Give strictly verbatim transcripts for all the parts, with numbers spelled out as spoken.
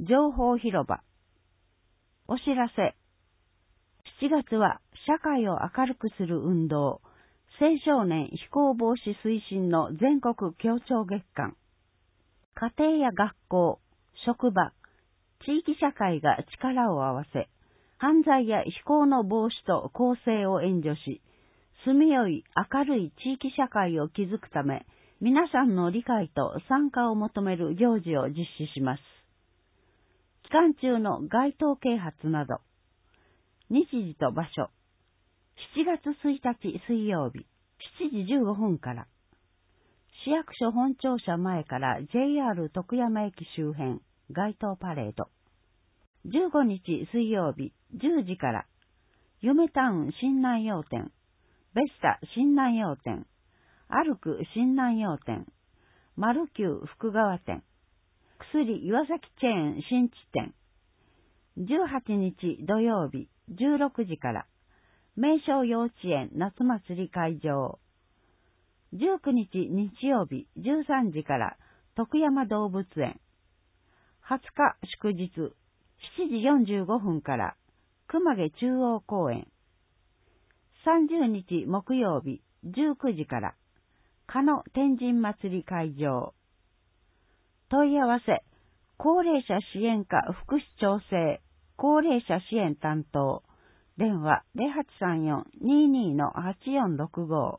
情報広場。お知らせ。しちがつは社会を明るくする運動、青少年非行防止推進の全国協調月間。家庭や学校、職場、地域社会が力を合わせ、犯罪や非行の防止と更生を援助し、住みよい明るい地域社会を築くため、皆さんの理解と参加を求める行事を実施します。期間中の街頭啓発など、日時と場所、しちがつついたち水曜日、しちじじゅうごふんから、市役所本庁舎前から ジェイアール 徳山駅周辺、街頭パレード。じゅうごにち水曜日、じゅうじから、夢タウン新南陽店、ベスタ新南陽店、歩く新南陽店、マルキュー福川店、薬岩崎チェーン新地店。じゅうはちにち土曜日、じゅうろくじから、名称幼稚園夏祭り会場。じゅうくにち日曜日、じゅうさんじから、徳山動物園。はつか祝日、しちじよんじゅうごふんから、熊毛中央公園。さんじゅうにち木曜日、じゅうくじから、加野天神祭り会場。問い合わせ、高齢者支援課福祉調整、高齢者支援担当、電話 ゼロはちさんよん にーにー のはちよんろくご。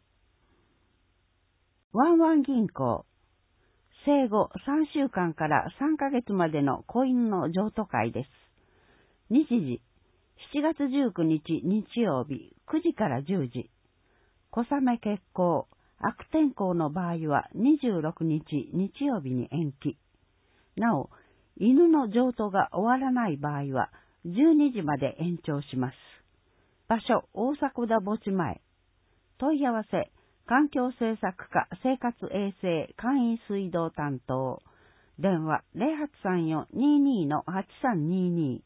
ワンワン銀行、生後さんしゅうかんからさんかげつまでの子犬の譲渡会です。日時、しちがつじゅうくにち日曜日くじからじゅうじ。小雨欠航、悪天候の場合はにじゅうろくにち日曜日に延期。なお、犬の譲渡が終わらない場合はじゅうにじまで延長します。場所、大迫田墓地前。問い合わせ、環境政策課生活衛生簡易水道担当。電話 ゼロはちさんよん にーにー のはちさんにーに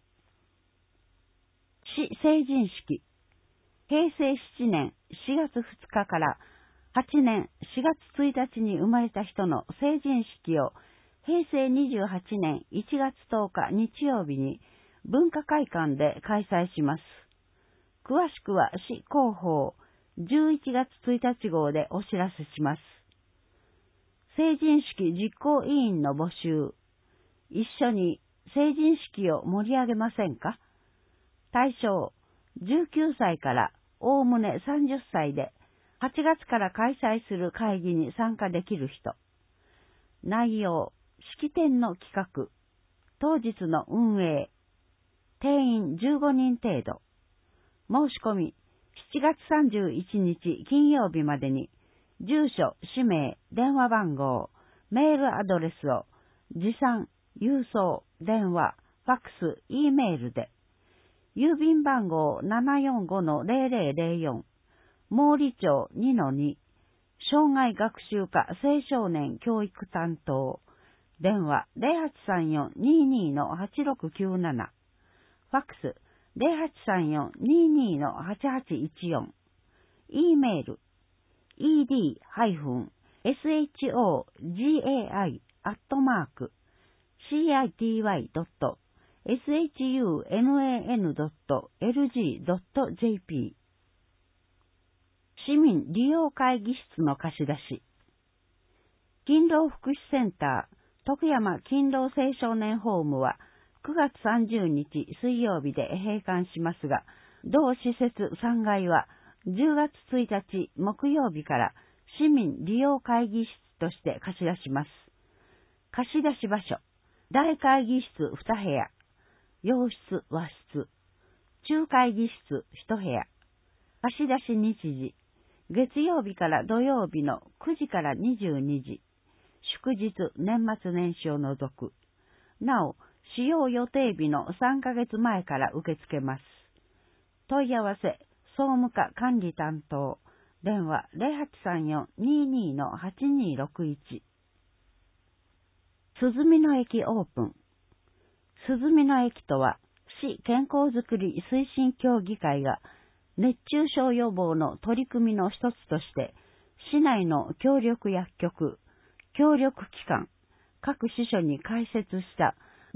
ー。市成人式。へいせいしちねんしがつふつかからはちねんしがつついたちに生まれた人の成人式をへいせいにじゅうはちねんいちがつとおか日曜日に文化会館で開催します。詳しくは市広報じゅういちがつついたち号でお知らせします。成人式実行委員の募集。一緒に成人式を盛り上げませんか？対象、じゅうきゅうさいからおおむねさんじゅっさいで、はちがつから開催する会議に参加できる人。内容、式典の企画、当日の運営、定員じゅうごにん程度。申し込み、しちがつさんじゅういちにち金曜日までに、住所、氏名、電話番号、メールアドレスを、持参、郵送、電話、ファックス、Eメールで、郵便番号 ななよんごのゼロゼロゼロよん、毛利町 にのに、障害学習課青少年教育担当、電話 ゼロはちさんよん にーにー のはちろくきゅうなな、ファックスゼロはちさんよん にーにー のはちはちいちよん、E メール イーディー エスエイチオージェーアイ アットマーク シーアイティーワイ ドット エスエイチユーエヌエーエヌ ドット エルジー ドット ジェーピー。 市民利用会議室の貸し出し。勤労福祉センター徳山勤労青少年ホームはくがつさんじゅうにち水曜日で閉館しますが、同施設さんがいはじゅうがつついたち木曜日から市民利用会議室として貸し出します。貸し出し場所、大会議室にへや、洋室和室、中会議室いちへや、貸し出し日時、月曜日から土曜日のくじからにじゅうにじ、祝日年末年始を除く。なお、使用予定日のさんかげつまえから受け付けます。問い合わせ、総務課管理担当、電話ゼロはちさんよん にーにー のはちにーろくいち。鈴見の駅オープン。鈴見の駅とは、市健康づくり推進協議会が熱中症予防の取り組みの一つとして、市内の協力薬局、協力機関、各支所に開設した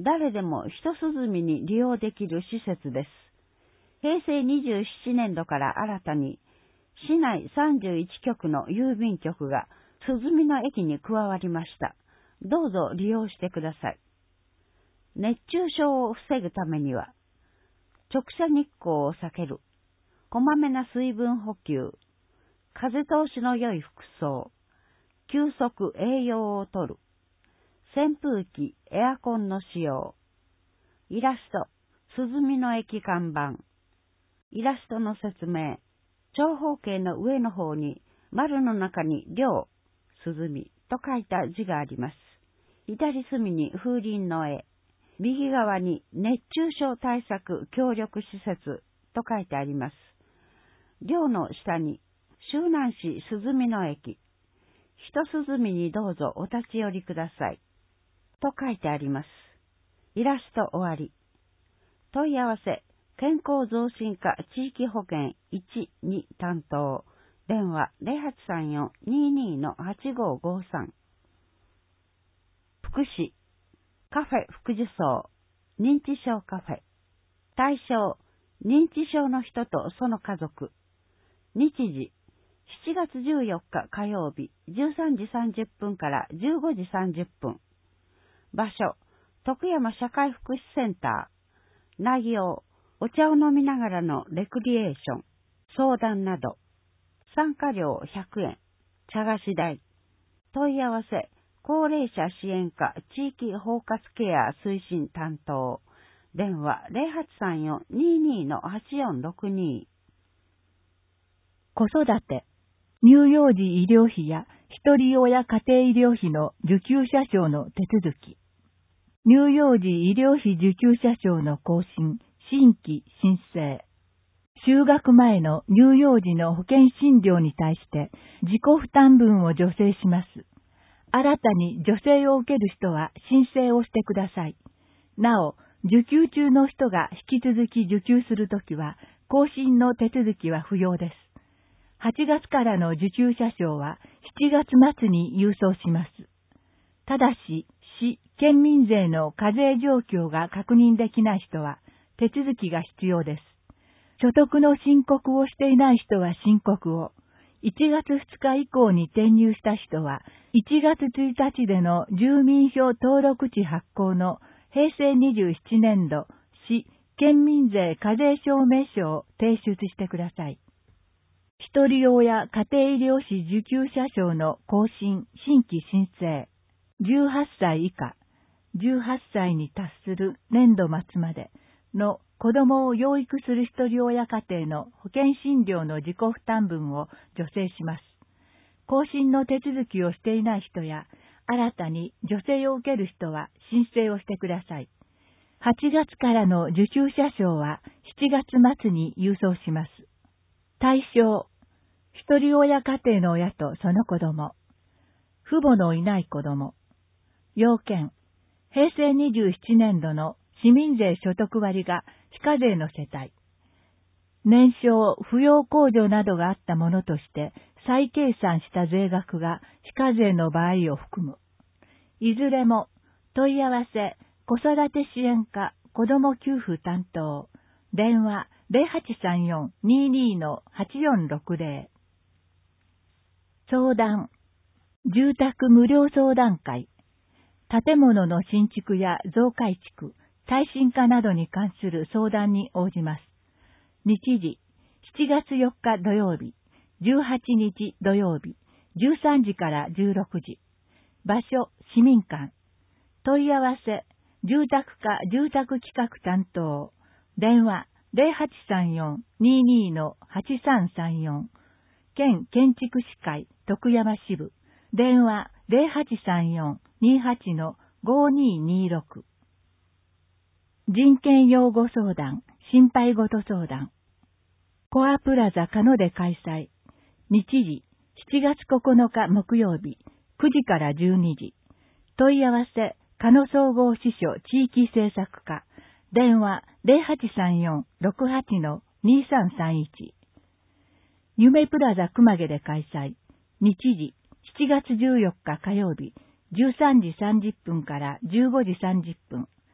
誰でも一涼みに利用できる施設です。へいせいにじゅうななねんどから新たに、市内さんじゅういちきょくの郵便局が涼みの駅に加わりました。どうぞ利用してください。熱中症を防ぐためには、直射日光を避ける、こまめな水分補給、風通しの良い服装、休息栄養をとる、扇風機、エアコンの使用、イラスト、涼みの駅看板、イラストの説明、長方形の上の方に丸の中に涼、涼みと書いた字があります。左隅に風鈴の絵、右側に熱中症対策協力施設と書いてあります。涼の下に周南市涼みの駅、一涼みにどうぞお立ち寄りくださいと書いてあります。イラスト終わり。問い合わせ、健康増進課地域保健いちに担当、電話 ゼロはちさんよん にーにー のはちごーごーさん。福祉、カフェ福寿荘、認知症カフェ。対象、認知症の人とその家族。日時、しちがつじゅうよっか火曜日、じゅうさんじさんじゅっぷんからじゅうごじさんじゅっぷん。場所、徳山社会福祉センター。内容、お茶を飲みながらのレクリエーション、相談など。参加料ひゃくえん、茶菓子代。問い合わせ、高齢者支援課地域包括ケア推進担当。電話 ゼロはちさんよん にーにー のはちよんろくにー。 子育て、乳幼児医療費や一人親家庭医療費の受給者証の手続き。乳幼児医療費受給者証の更新、新規申請。就学前の乳幼児の保険診療に対して自己負担分を助成します。新たに助成を受ける人は申請をしてください。なお、受給中の人が引き続き受給するときは、更新の手続きは不要です。はちがつからの受給者証はしちがつまつに郵送します。ただし、市、県民税の課税状況が確認できない人は手続きが必要です。所得の申告をしていない人は申告を、いちがつふつか以降に転入した人はいちがつついたちでの住民票登録地発行のへいせいにじゅうななねんど市、県民税課税証明書を提出してください。一人親家庭医療費受給者証の更新、新規申請。じゅうはっさい以下、じゅうはっさいに達する年度末までの子供を養育する一人親家庭の保険診療の自己負担分を助成します。更新の手続きをしていない人や、新たに助成を受ける人は申請をしてください。はちがつからの受給者証はしちがつまつに郵送します。対象、一人親家庭の親とその子供、父母のいない子供。要件、へいせいにじゅうななねんどの市民税所得割が非課税の世帯。年少、扶養控除などがあったものとして再計算した税額が非課税の場合を含む。いずれも問い合わせ、子育て支援課子ども給付担当。電話 ゼロはちさんよん にーにー のはちよんろくぜろ。相談。住宅無料相談会。建物の新築や増改築、耐震化などに関する相談に応じます。日時、しちがつよっか土曜日、じゅうはちにち土曜日、じゅうさんじからじゅうろくじ。場所、市民館。問い合わせ、住宅課住宅企画担当。電話、ゼロはちさんよん にーにー のはちさんさんよん。県建築士会徳山支部。電話、ゼロはちさんよん にーはち のごにーにーろく。人権擁護相談、心配ごと相談。コアプラザカノで開催。日時、しちがつここのか木曜日、くじからじゅうにじ。問い合わせ、カノ総合支所地域政策課。電話、ゼロはちさんよん ろくはち のにーさんさんいち。夢プラザ熊毛で開催。日時、しちがつじゅうよっか火曜日、じゅうさんじさんじゅっぷんからじゅうごじさんじゅっぷん。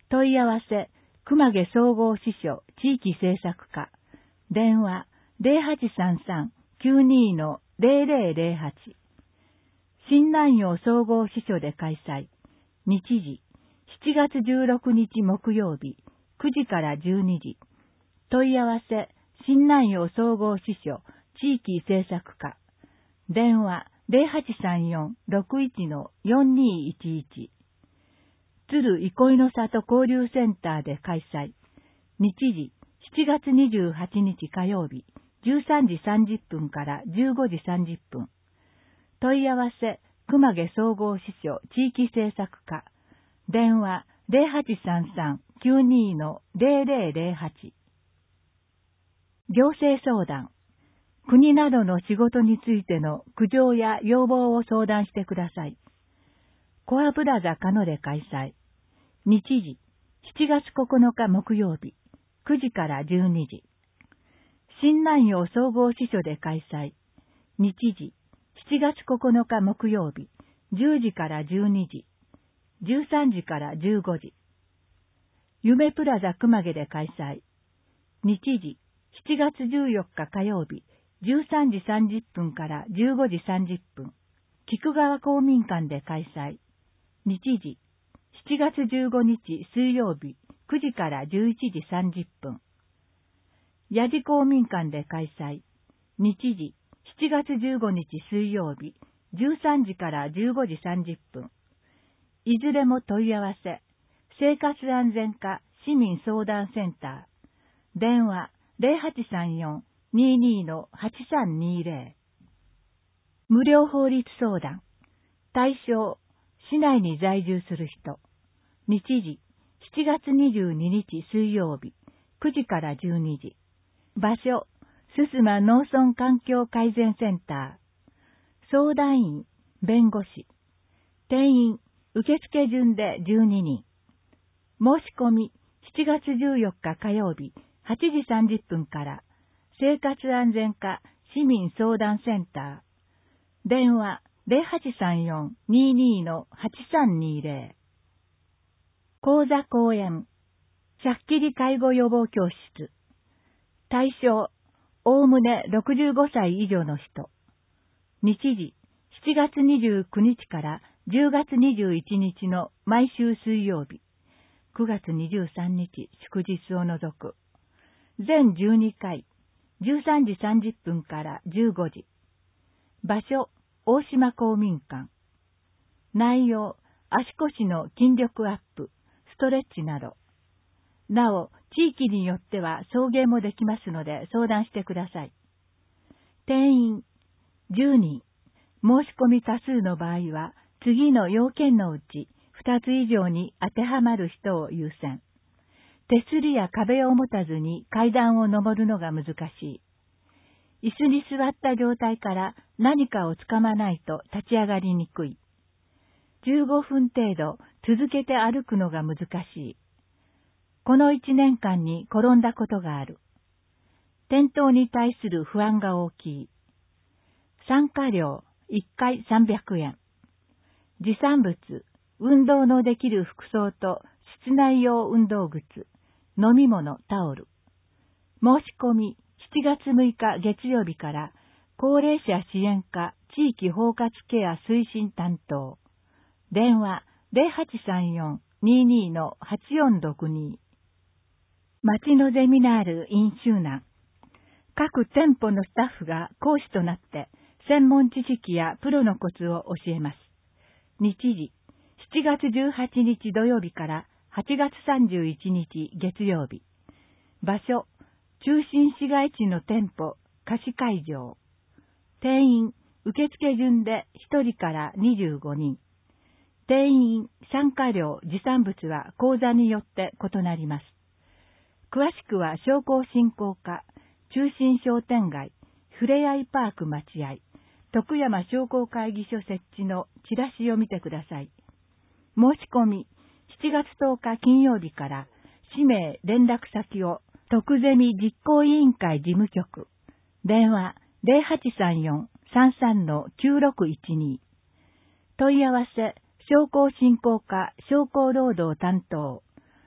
問い合わせ、熊毛総合支所地域政策課。電話 ゼロはちさんさん きゅうに ゼロゼロゼロはち。新南陽総合支所で開催。日時、しちがつじゅうろくにち木曜日、くじからじゅうにじ。問い合わせ、新南陽総合支所地域政策課。電話 ゼロはちさんよん ろくいち よんにいちいち。鶴憩いの里交流センターで開催。日時、しちがつにじゅうはちにち火曜日、じゅうさんじさんじゅっぷんからじゅうごじさんじゅっぷん。問い合わせ、熊毛総合支所地域政策課。電話 ゼロはちさんさん きゅうに ゼロゼロゼロはち。行政相談。国などの仕事についての苦情や要望を相談してください。コアプラザカノで開催。日時、しちがつここのか木曜日、くじからじゅうにじ。新南陽総合支所で開催。日時、しちがつここのか木曜日、じゅうじからじゅうにじ、じゅうさんじからじゅうごじ。夢プラザ熊毛で開催。日時、しちがつじゅうよっか火曜日、じゅうさんじさんじゅっぷんからじゅうごじさんじゅっぷん。菊川公民館で開催。日時、しちがつじゅうごにち水曜日、くじからじゅういちじさんじゅっぷん。八路公民館で開催。日時、しちがつじゅうごにち水曜日、じゅうさんじからじゅうごじさんじゅっぷん。いずれも問い合わせ、生活安全課市民相談センター。電話ゼロはちさんよん にーにー はちさんにーぜろ。無料法律相談。対象、市内に在住する人。日時、しちがつにじゅうににち水曜日、くじからじゅうにじ。場所、すすま農村環境改善センター。相談員、弁護士。定員、受付順でじゅうににん。申し込み、しちがつじゅうよっか火曜日、はちじさんじゅっぷんから、生活安全課市民相談センター。電話、ゼロはちさんよん にーにー はちさんにーぜろ。講座講演。しゃっきり介護予防教室。対象、おおむねろくじゅうごさい以上の人。日時、しちがつにじゅうくにちからじゅうがつにじゅういちにちの毎週水曜日。くがつにじゅうさんにち祝日を除く。全じゅうにかい、じゅうさんじさんじゅっぷんからじゅうごじ。場所、大島公民館。内容、足腰の筋力アップ、ストレッチなど。なお、地域によっては送迎もできますので相談してください。定員、じゅうにん。申し込み多数の場合は、次の要件のうちふたつ以上に当てはまる人を優先。手すりや壁を持たずに階段を登るのが難しい。椅子に座った状態から何かをつかまないと立ち上がりにくい。じゅうごふん程度続けて歩くのが難しい。このいちねんかんに転んだことがある。転倒に対する不安が大きい。参加料いっかいさんびゃくえん。持参物、運動のできる服装と室内用運動靴、飲み物、タオル。申し込みしちがつむいか月曜日から高齢者支援課地域包括ケア推進担当。電話ゼロはちさんよん にーにー はちよんろくに。町のゼミナール in 周南。各店舗のスタッフが講師となって専門知識やプロのコツを教えます。日時、しちがつじゅうはちにち土曜日からはちがつさんじゅういちにち月曜日。場所、中心市街地の店舗、貸し会場。定員、受付順でひとりからにじゅうごにん。定員、参加料、持参物は講座によって異なります。詳しくは商工振興課、中心商店街、ふれあいパーク待合、徳山商工会議所設置のチラシを見てください。申し込み、しちがつとおか金曜日から、氏名、連絡先を、徳ゼミ実行委員会事務局、電話ゼロはちさんよん さんさん きゅうろくいちに。問い合わせ、商工振興課商工労働担当、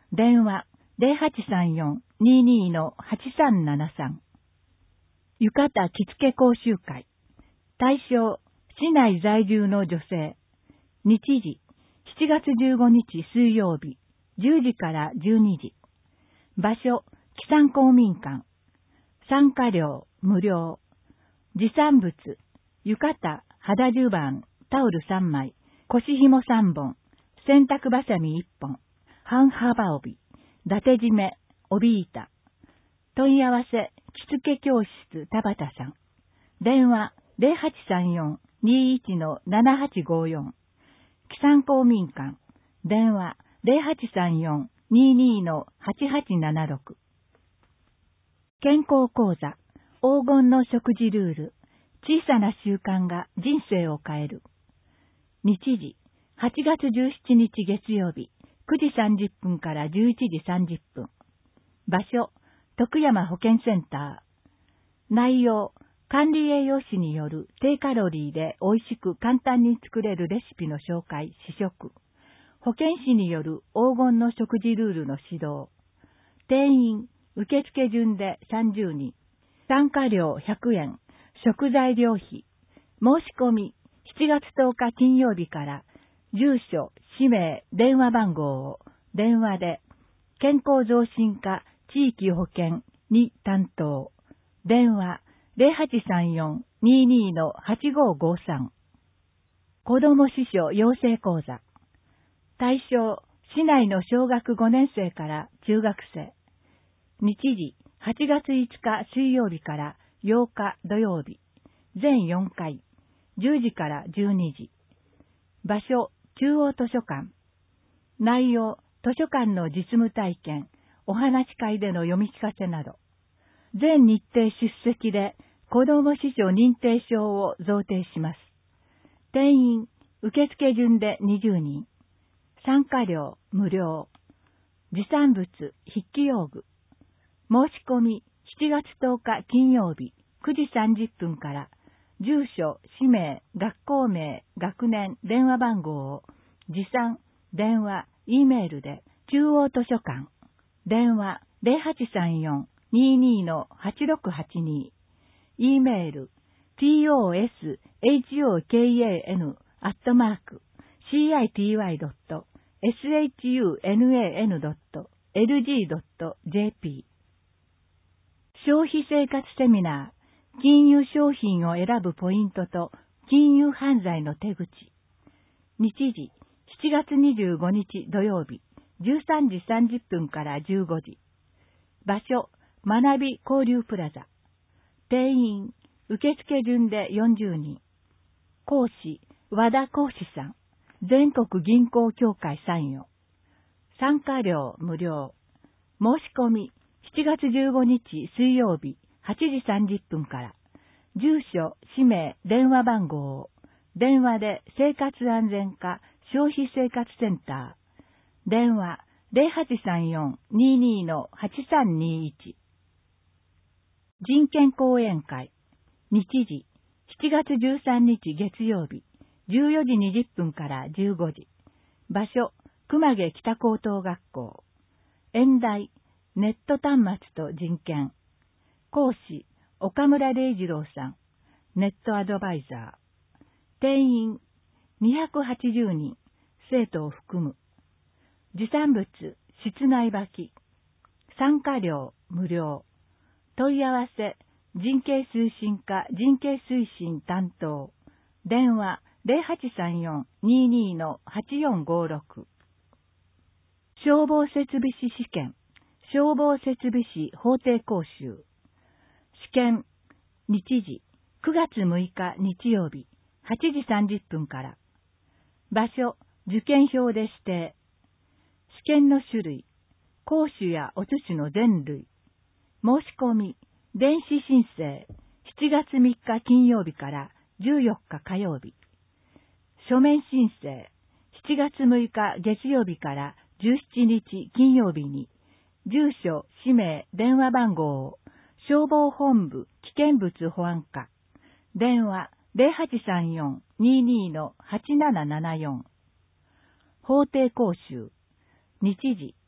電話 ゼロはちさんよん にーにー のはちさんななさん。浴衣着付け講習会。対象、市内在住の女性。日時、しちがつじゅうごにち水曜日、じゅうじからじゅうにじ。場所、木山公民館。参加料、無料。持参物、浴衣、肌襦袢、タオルさんまい、腰紐さんぼん、洗濯ばさみいっぽん、半幅帯、伊達締め、帯板。問い合わせ、着付け教室田畑さん。電話、ゼロはちさんよん にーいち のななはちごよん。木山公民館。電話、ゼロはちさんよん にーにー のはちはちななろく。健康講座、黄金の食事ルール、小さな習慣が人生を変える。日時、はちがつじゅうしちにち月曜日、くじさんじゅっぷんからじゅういちじさんじゅっぷん。場所、徳山保健センター。内容、管理栄養士による低カロリーで美味しく簡単に作れるレシピの紹介、試食。保健師による黄金の食事ルールの指導。定員、受付順でさんじゅうにん。参加料ひゃくえん。食材料費。申し込み、しちがつとおか金曜日から、住所、氏名、電話番号を電話で、健康増進課地域保健に担当。電話、ゼロはちさんよん にーにー のはちごごさん。子ども司書養成講座。対象、市内の小学ごねんせいから中学生。日時、はちがついつか水曜日からようか土曜日。全よんかい。じゅうじからじゅうにじ。場所、中央図書館。内容、図書館の実務体験、お話し会での読み聞かせなど。全日程出席で子ども司書認定証を贈呈します。定員、受付順でにじゅうにん。参加料、無料。持参物、筆記用具。申し込み、しちがつとおか金曜日、くじさんじゅっぷんから、住所、氏名、学校名、学年、電話番号を、持参、電話、Eメールで、中央図書館。電話、ゼロはちさんよん にーにー のはちろくはちに。Eメール、toshokan アットマーク、city.shun.lg.jp。消費生活セミナー、金融商品を選ぶポイントと金融犯罪の手口。日時、しちがつにじゅうごにち土曜日、じゅうさんじさんじゅっぷんからじゅうごじ。場所、学び交流プラザ。定員、受付順でよんじゅうにん。講師、和田講師さん。全国銀行協会参与。参加料無料。申し込み、しちがつじゅうごにち水曜日はちじさんじゅっぷんから、住所、氏名、電話番号を、電話で生活安全課消費生活センター、電話ゼロはちさんよん にーにー のはちさんにいち。人権講演会、日時、しちがつじゅうさんにち月曜日、じゅうよじにじゅっぷんからじゅうごじ。場所、熊毛北高等学校。演題、ネット端末と人権。講師、岡村礼二郎さん。ネットアドバイザー。定員、にひゃくはちじゅうにん。生徒を含む。持参物、室内履き。参加料、無料。問い合わせ、人権推進課人権推進担当。電話、ゼロはちさんよん にーにー のはちよんごろく。消防設備士試験。消防設備士法定講習。試験、日時、くがつむいか日曜日、はちじさんじゅっぷんから。場所、受験票で指定。試験の種類、講習やお著の全類。申し込み、電子申請、しちがつみっか金曜日からじゅうよっか火曜日。書面申請、しちがつむいか月曜日からじゅうしちにち金曜日に、住所、氏名、電話番号を、消防本部危険物保安課。電話、ゼロはちさんよん にーにー のはちななななよん。法定講習。日時、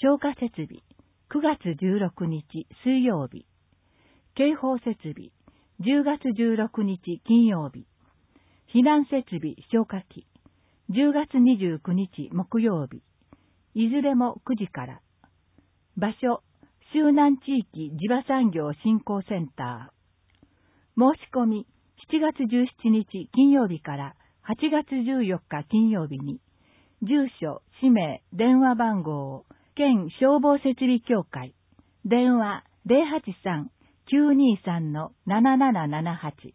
消火設備、くがつじゅうろくにち水曜日。警報設備、じゅうがつじゅうろくにち金曜日。避難設備消火器、じゅうがつにじゅうくにち木曜日。いずれもくじから。場所、周南地域地場産業振興センター。申し込み、しちがつじゅうしちにち金曜日からはちがつじゅうよっか金曜日に、住所、氏名、電話番号を、県消防設備協会、電話 ゼロはちさん きゅうにさん なななななはち。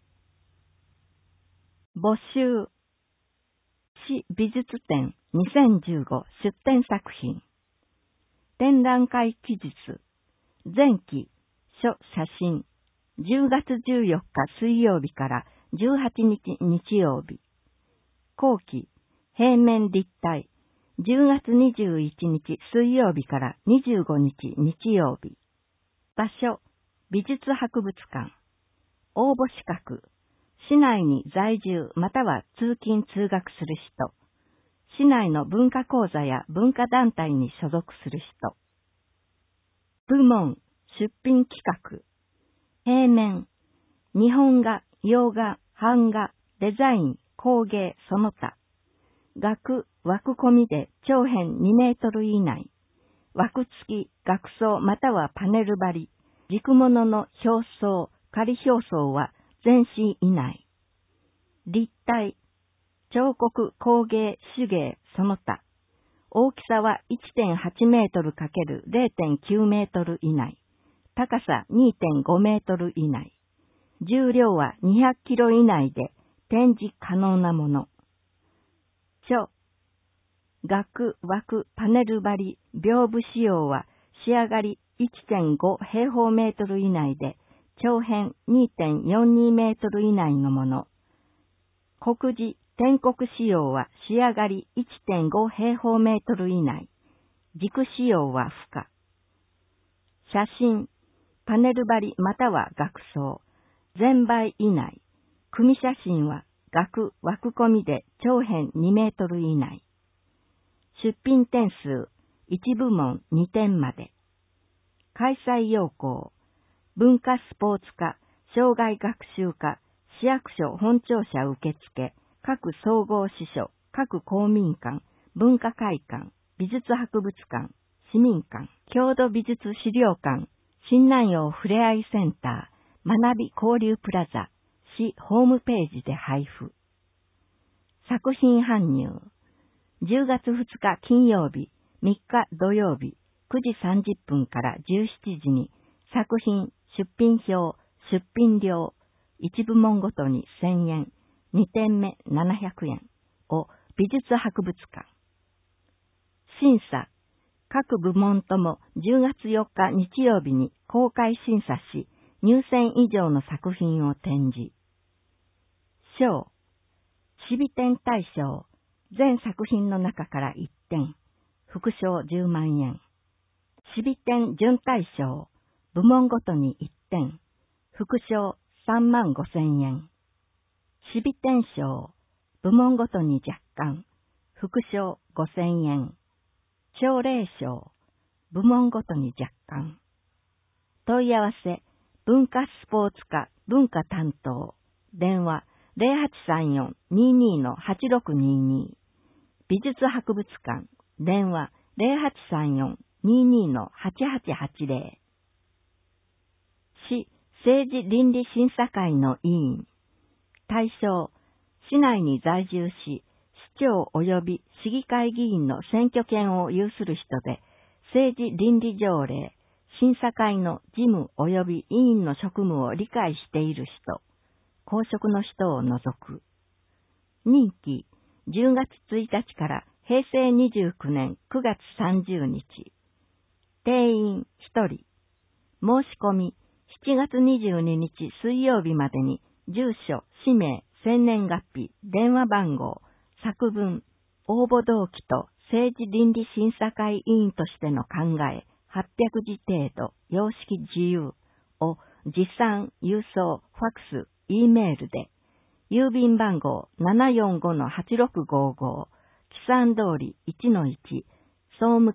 募集。市美術展にせんじゅうご出展作品。展覧会記述。前期、書写真。じゅうがつじゅうよっか水曜日からじゅうはちにち日曜日。後期、平面立体。じゅうがつにじゅういちにち水曜日からにじゅうごにち日曜日。場所、美術博物館。応募資格。市内に在住または通勤通学する人。市内の文化講座や文化団体に所属する人。部門、出品企画。平面、日本画、洋画、版画、デザイン、工芸、その他。額、枠込みで長辺にメートル以内。枠付き、額装またはパネル張り。軸物の表層、仮表層は全身以内。立体、彫刻、工芸、手芸、その他。大きさは いってんはちメートルかけるれいてんきゅうメートル以内。高さ にてんごメートル以内。重量はにひゃくキロ以内で展示可能なもの。書、額、枠、パネル張り、屏風仕様は仕上がり いってんごへいほうメートル以内で長辺 にてんよんにメートル以内のもの。刻字、点刻仕様は仕上がり いってんごへいほうメートル以内。軸仕様は不可。写真、パネル張りまたは額装。全倍以内。組写真は額、枠込みで長辺にメートル以内。出品点数、いち部門にてんまで。開催要項、文化スポーツ課、障害学習課、市役所本庁舎受付、各総合支所、各公民館、文化会館、美術博物館、市民館、郷土美術資料館、新南陽ふれあいセンター、学び交流プラザ、市ホームページで配布。作品搬入。じゅうがつふつか金曜日、みっか土曜日、くじさんじゅっぷんからじゅうしちじに作品、出品表、出品料、いち部門ごとにせんえん、にてんめななひゃくえんを美術博物館。審査。各部門ともじゅうがつよっか日曜日に公開審査し、入選以上の作品を展示。賞。市美展大賞。全作品の中からいってん。副賞じゅうまんえん。市美展準大賞。部門ごとにいってん。副賞さんまんごせんえん。市美展賞。部門ごとに若干。副賞ごせんえん。奨励賞。部門ごとに若干。問い合わせ。文化スポーツ課文化担当。電話ゼロはちさんよん にーにー のはちろくにーにー。美術博物館。電話ゼロはちさんよん にーにー のはちはちはちぜろ。市政治倫理審査会の委員。対象。市内に在住し、市長及び市議会議員の選挙権を有する人で、政治倫理条例、審査会の事務及び委員の職務を理解している人、公職の人を除く。任期、じゅうがつついたちからへいせいにじゅうきゅうねんくがつさんじゅうにち。定員ひとり。申し込み、しちがつにじゅうににち水曜日までに、住所、氏名、生年月日、電話番号、作文、応募動機と政治倫理審査会委員としての考え、はっぴゃくじ程度、様式自由を持参、郵送、ファクス、E メールで、郵便番号 ななよんごのはちろくごーごー、記算通り いちのいち、総務課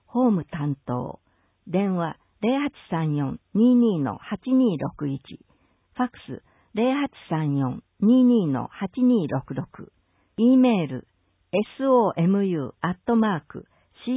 ホーム担当。電話 ゼロはちさんよん にーにー はちにーろくいち。ファックス ゼロはちさんよん にーにー はちにーろくろく。E メール somu アットマーク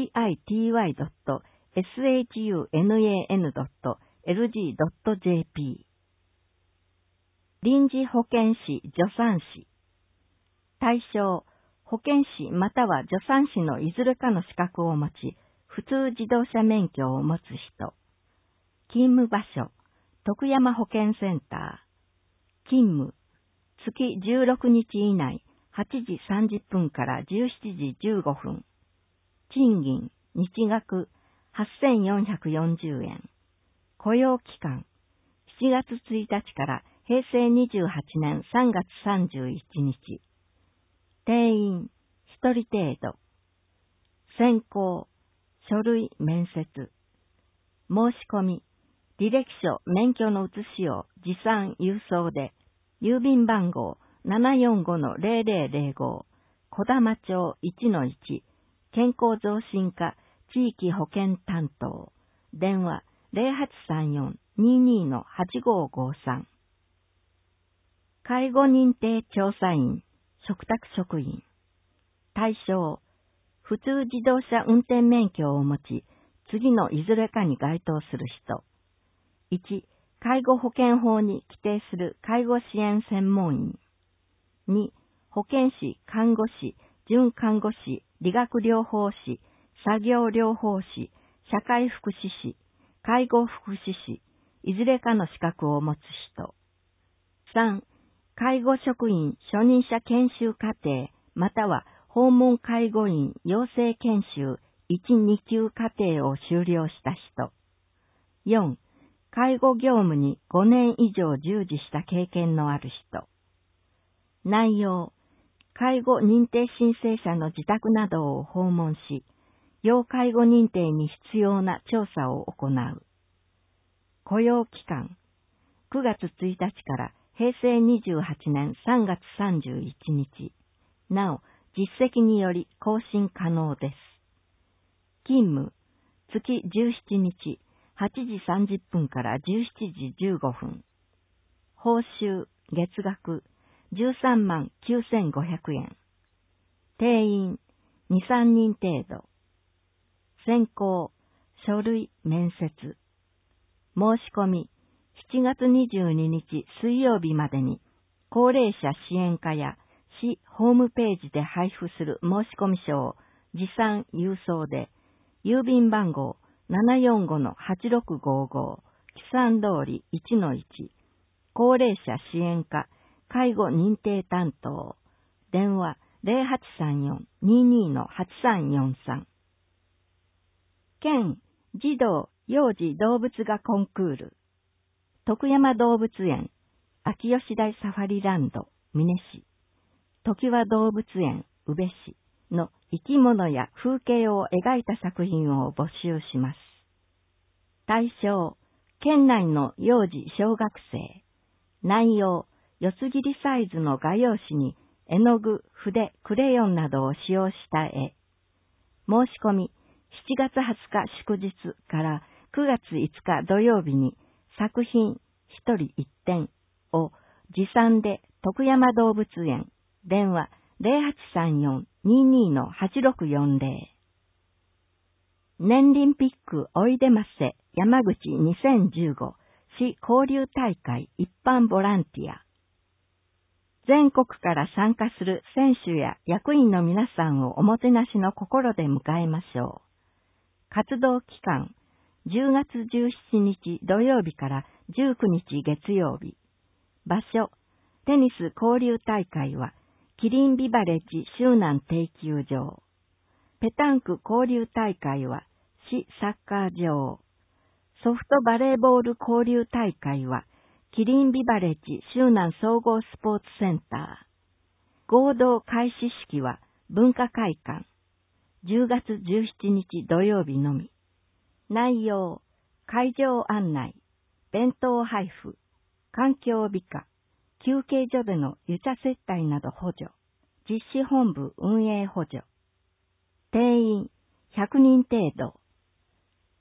city.shun.lg.jp。臨時保健師助産師。対象、保健師または助産師のいずれかの資格を持ち、普通自動車免許を持つ人。勤務場所、徳山保健センター。勤務、月じゅうろくにち以内、はちじさんじゅっぷんからじゅうしちじじゅうごふん。賃金、日額、はっせんよんひゃくよんじゅうえん。雇用期間、しちがつついたちからへいせいにじゅうはちねんさんがつさんじゅういちにち。定員、ひとり程度。選考、書類面接。申し込み、履歴書免許の写しを持参郵送で、郵便番号 ななよんごのゼロゼロゼロご、小玉町 いちのいち、健康増進課地域保健担当。電話 ゼロはちさんよん にーにー のはちごごさん。介護認定調査員、嘱託職員。対象、普通自動車運転免許を持ち、次のいずれかに該当する人。いち、介護保険法に規定する介護支援専門員。に、保健師、看護師、准看護師、理学療法士、作業療法士、社会福祉士、介護福祉士、いずれかの資格を持つ人。さん、介護職員初任者研修課程または訪問介護員養成研修いち、にきゅう課程を修了した人。よん、介護業務にごねん以上従事した経験のある人。内容、介護認定申請者の自宅などを訪問し、要介護認定に必要な調査を行う。雇用期間、くがつついたちからへいせいにじゅうはちねんさんがつさんじゅういちにち。なお、実績により更新可能です。勤務、月じゅうしちにち、はちじさんじゅっぷんからじゅうしちじじゅうごふん。報酬、月額、じゅうさんまんきゅうせんごひゃくえん。定員、に、さんにん程度。選考、書類、面接。申し込み、しちがつにじゅうににち水曜日までに、高齢者支援課や市ホームページで配布する申込書を持参郵送で、郵便番号 ななよんごのはちろくごご、木山通り いちのいち、高齢者支援課介護認定担当。電話 ゼロはちさんよん にーにー のはちさんよんさん。県児童幼児動物画コンクール。徳山動物園、秋吉台サファリランド、美祢市、常盤動物園、宇部市の生き物や風景を描いた作品を募集します。対象、県内の幼児小学生。内容、四つ切りサイズの画用紙に絵の具、筆、クレヨンなどを使用した絵。申し込み、しちがつはつか祝日からくがついつか土曜日に作品ひとりいってんを持参で徳山動物園、電話 ゼロはちさんよん にーにー のはちろくよんぜろ。年輪ピックおいでませ山口にせんじゅうご市交流大会一般ボランティア。全国から参加する選手や役員の皆さんをおもてなしの心で迎えましょう。活動期間、じゅうがつじゅうしちにち土曜日からじゅうくにち月曜日。場所、テニス交流大会は、キリンビバレッジ周南定休場。ペタンク交流大会は、市サッカー場。ソフトバレーボール交流大会は、キリンビバレッジ周南総合スポーツセンター。合同開始式は、文化会館。じゅうがつじゅうしちにち土曜日のみ。内容、会場案内、弁当配布、環境美化、休憩所での湯茶接待など補助、実施本部運営補助。定員ひゃくにん程度。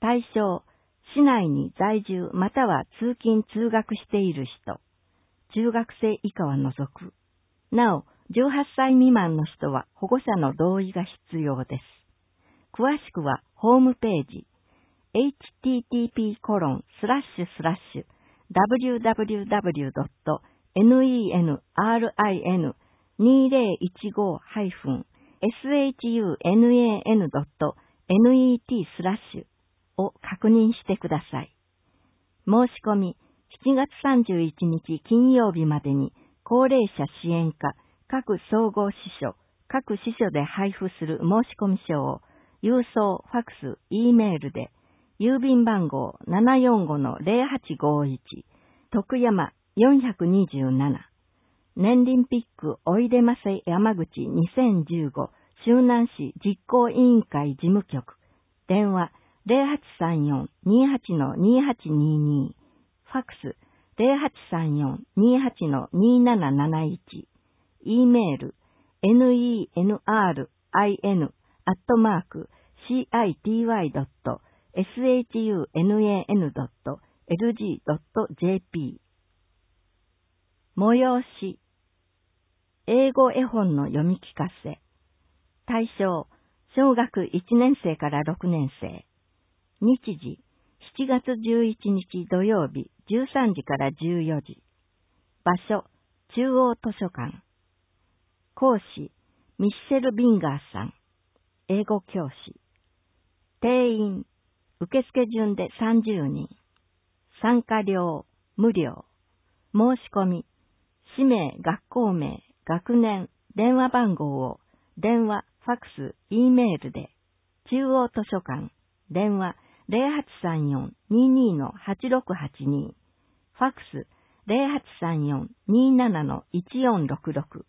対象、市内に在住または通勤通学している人、中学生以下は除く。なお、じゅうはっさい未満の人は保護者の同意が必要です。詳しくはホームページ、エイチティーティーピーコロンスラッシュスラッシュダブリューダブリューダブリュードットネンラインにせんじゅうご ハイフン エスエイチユーエヌエーエヌ ドットネット スラッシュを確認してください。申し込み、しちがつさんじゅういちにち金曜日までに高齢者支援課各総合支所、各支所で配布する申込書を郵送、ファクス、Eメールで郵便番号 ななよんごのゼロはちごいち 徳山よんにじゅうなな年輪ピックおいでませ山口にせんじゅうご周南市実行委員会事務局電話ゼロはちさんよん にはちのにはちににファクスゼロはちさんよん にはちのになななないち Eメール ネンライン アットマーク シーアイティーワイ ドット エスエイチユーエヌエーエヌ ドット エルジー ドット ジェーピー 催し英語絵本の読み聞かせ対象小学いちねん生からろくねん生日時しちがつじゅういちにち土曜日じゅうさんじからじゅうよじ場所中央図書館講師ミッシェル・ビンガーさん英語教師定員受付順でさんじゅうにん参加料無料申し込み氏名学校名学年電話番号を電話ファクス Eメールで中央図書館電話ゼロはちさんよん ににのはちろくはちにファクスゼロはちさんよん にななのいちよんろくろく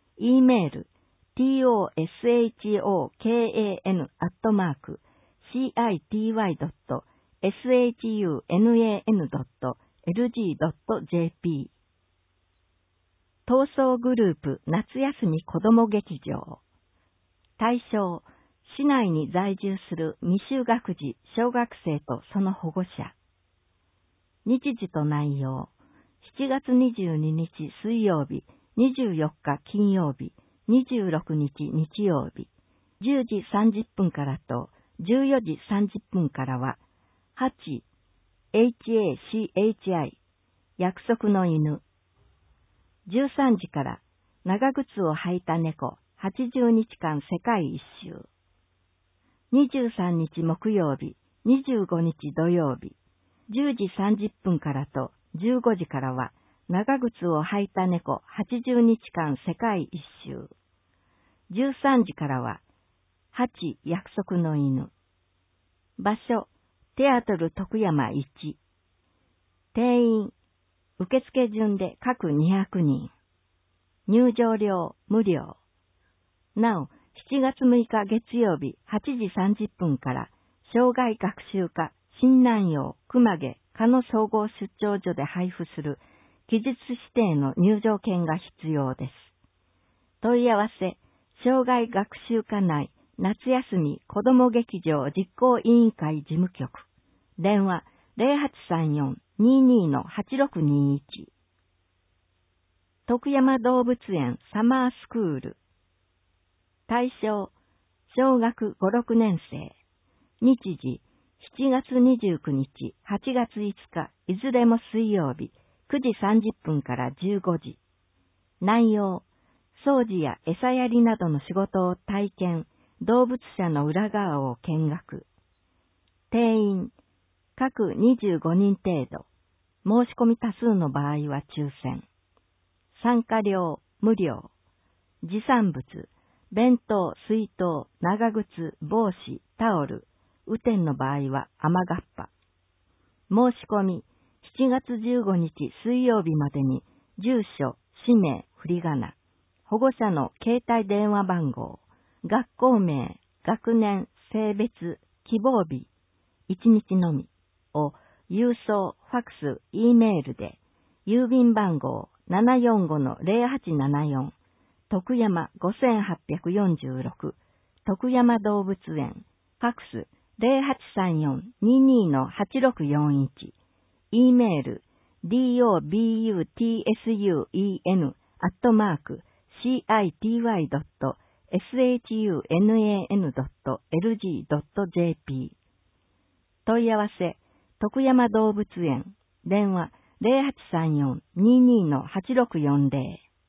Eメール トショカン アットマーク シーアイティーワイ ドット エスエイチユーエヌエーエヌ ドット エルジー ドット ジェーピー 闘争グループ夏休み子ども劇場対象市内に在住する未就学児小学生とその保護者日時と内容しちがつにじゅうににち水曜日にじゅうよっか金曜日にじゅうろくにち日曜日じゅうじさんじゅっぷんからとじゅうよじさんじゅっぷんからははち エイチエーシーエイチアイ 約束の犬じゅうさんじから長靴を履いた猫はちじゅうにちかん世界一周にじゅうさんにち木曜日にじゅうごにち土曜日じゅうじさんじゅっぷんからとじゅうごじからは長靴を履いた猫はちじゅうにちかん世界一周じゅうさんじからははち約束の犬場所テアトル徳山いち定員受付順で各にひゃくにん入場料無料なおしちがつむいか月曜日はちじさんじゅっぷんから障害学習課新南陽熊毛加野総合出張所で配布する期日指定の入場券が必要です。問い合わせ障害学習課内夏休み子ども劇場実行委員会事務局電話ゼロはちさんよん ににのはちろくにいち徳山動物園サマースクール対象小学ご、ろくねん生日時しちがつにじゅうくにちはちがついつかいずれも水曜日くじさんじゅっぷんからじゅうごじ内容掃除や餌やりなどの仕事を体験動物舎の裏側を見学定員各にじゅうごにん程度申し込み多数の場合は抽選参加料無料持参物弁当、水筒、長靴、帽子、タオル、雨天の場合は雨がっぱ。申し込み、しちがつじゅうごにち水曜日までに、住所、氏名、振り仮名、保護者の携帯電話番号、学校名、学年、性別、希望日、いちにちのみを郵送、ファクス、Eメールで、郵便番号 ななよんごのゼロはちななよん徳山ごせんはっぴゃくよんじゅうろく徳山動物園ファクスゼロはちさんよん にーにー はちろくよんいち、E メール ドブツン アットマーク シーアイティーワイ ドット サン ドット エルジー ドット ジェーピー 問い合わせ徳山動物園電話ゼロはちさんよん にーにー はちろくよんゼロ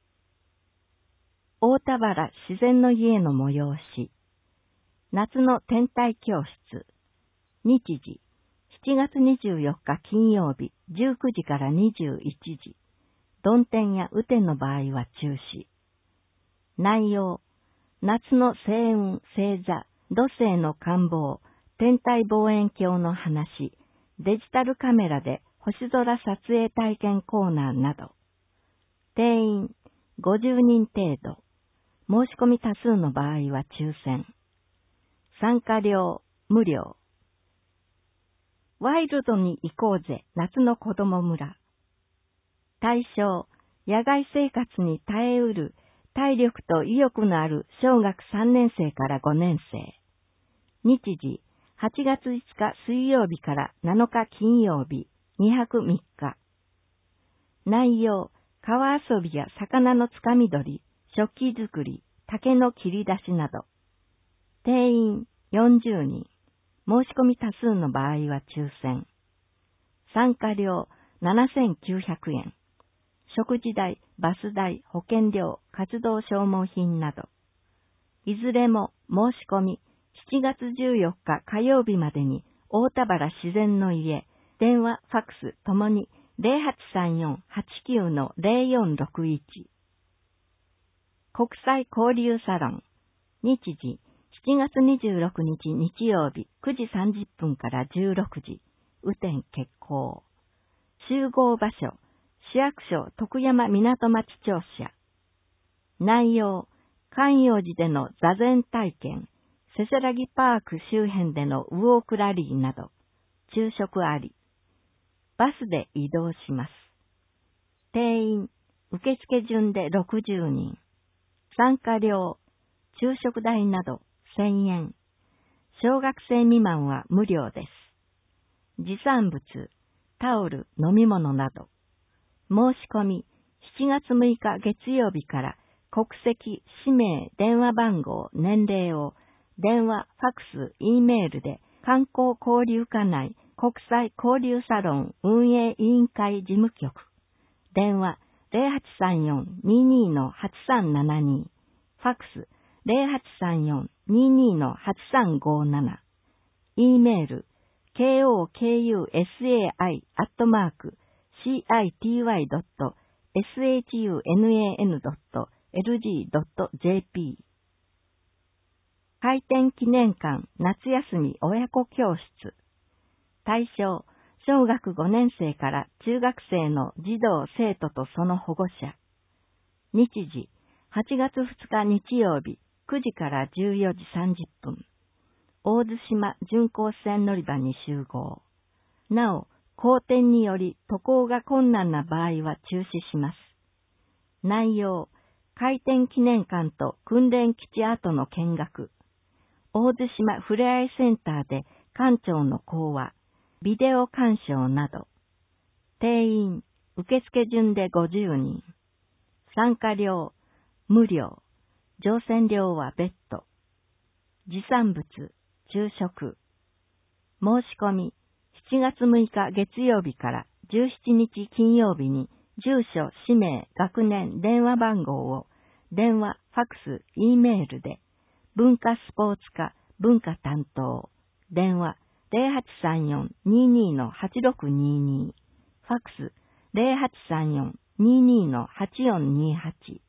大田原自然の家の催し夏の天体教室日時しちがつにじゅうよっか金曜日じゅうくじからにじゅういちじ曇天や雨天の場合は中止内容夏の星雲星座土星の観望天体望遠鏡の話デジタルカメラで星空撮影体験コーナーなど定員ごじゅうにん程度申し込み多数の場合は抽選参加料無料ワイルドに行こうぜ夏の子供村対象野外生活に耐えうる体力と意欲のある小学さんねん生からごねん生日時はちがついつか水曜日からなのか金曜日にはくみっか内容川遊びや魚のつかみ取り食器作り竹の切り出しなど定員よんじゅうにん申し込み多数の場合は抽選参加料ななせんきゅうひゃくえん食事代、バス代、保険料、活動消耗品などいずれも申し込みしちがつじゅうよっか火曜日までに大田原自然の家電話、ファックスともにゼロはちさんよん はちきゅう ゼロよんろくいち国際交流サロン日時しちがつにじゅうろくにち日曜日くじさんじゅっぷんからじゅうろくじ雨天決行集合場所市役所徳山港町庁舎内容観葉寺での座禅体験せせらぎパーク周辺でのウォークラリーなど昼食ありバスで移動します定員受付順でろくじゅうにん参加料昼食代などせんえん小学生未満は無料です持参物タオル飲み物など申し込みしちがつむいか月曜日から国籍、氏名、電話番号、年齢を電話、ファックス、Eメールで観光交流課内国際交流サロン運営委員会事務局電話ゼロはちさんよん にーにー はちさんななにファックスゼロはちさんよん にーにー はちさんごなな E メール ケーオーケーユーエスエーアイ アットマーク シーアイティーワイ ドット サン ドット エルジー ドット ジェーピー 開店記念館夏休み親子教室対象小学ごねん生から中学生の児童生徒とその保護者日時はちがつふつか日曜日くじからじゅうよじさんじゅっぷん大津島巡航船乗り場に集合なお荒天により渡航が困難な場合は中止します内容開店記念館と訓練基地跡の見学大津島ふれあいセンターで館長の講話ビデオ鑑賞など定員受付順でごじゅうにん参加料無料乗船料は別途持参物昼食申し込みしちがつむいか月曜日からじゅうしちにち金曜日に住所、氏名、学年、電話番号を電話、ファックス、Eメールで文化スポーツ課文化担当電話ゼロはちさんよん にーにー はちろくにーにーファックスゼロはちさんよん にーにー はちよんにーはち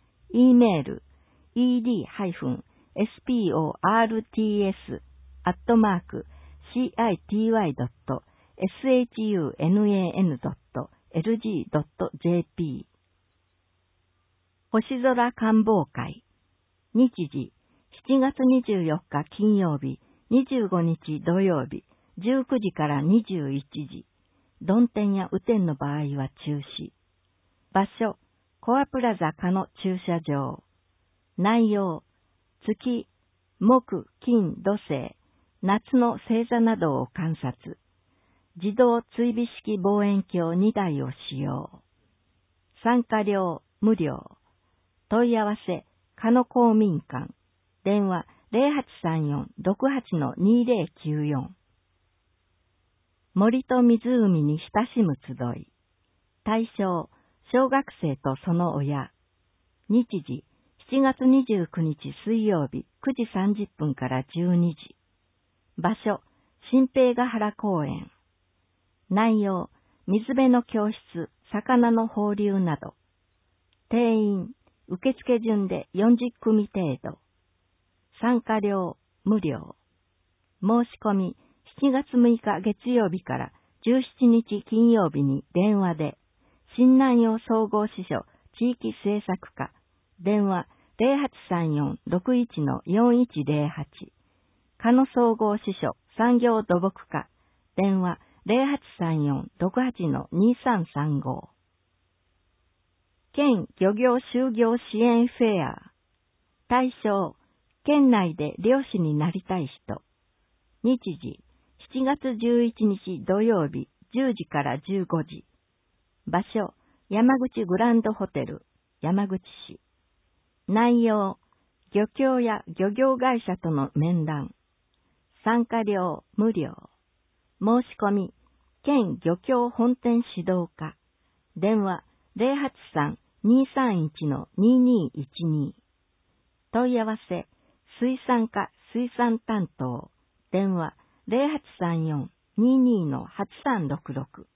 E メール イーディー エスピーオーアールティーエス アットマーク シーアイティーワイ ドット サン ドット エルジー ドット ジェーピー 星空観望会日時しちがつにじゅうよっか金曜日にじゅうごにち土曜日じゅうくじからにじゅういちじ曇天や雨天の場合は中止場所コアプラザ課の駐車場内容月木金土星夏の星座などを観察。自動追尾式望遠鏡にだいを使用。参加料無料。問い合わせ、加野公民館。電話 ゼロはちさんよん ろくはち にゼロきゅうよん。森と湖に親しむ集い。対象、小学生とその親。日時、しちがつにじゅうくにち水曜日くじさんじゅっぷんからじゅうにじ。場所、新平ヶ原公園。内容、水辺の教室、魚の放流など。定員、受付順でよんじゅっくみ程度。参加料、無料。申し込み、しちがつむいか月曜日からじゅうしちにち金曜日に電話で、新南陽総合支所地域政策課、電話 ゼロはちさんよん ろくいち よんいちゼロはち、加野総合支所産業土木課、電話ゼロはちさんよん ろくはち にさんさんご。県漁業就業支援フェア。対象、県内で漁師になりたい人。日時、しちがつじゅういちにち土曜日じゅうじからじゅうごじ。場所、山口グランドホテル、山口市。内容、漁協や漁業会社との面談。参加料無料。申し込み、県漁協本店指導課。電話ゼロはちさん にさんいち ににいちに。問い合わせ、水産課水産担当。電話ゼロはちさんよん にに はちさんろくろく。